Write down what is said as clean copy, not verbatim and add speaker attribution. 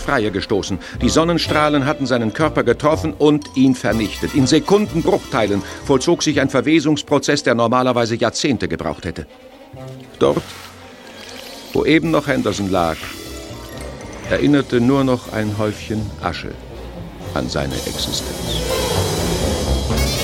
Speaker 1: Freie gestoßen. Die Sonnenstrahlen hatten seinen Körper getroffen und ihn vernichtet. In Sekundenbruchteilen vollzog sich ein Verwesungsprozess, der normalerweise Jahrzehnte gebraucht hätte. Dort, wo eben noch Henderson lag, erinnerte nur noch ein Häufchen Asche an seine Existenz.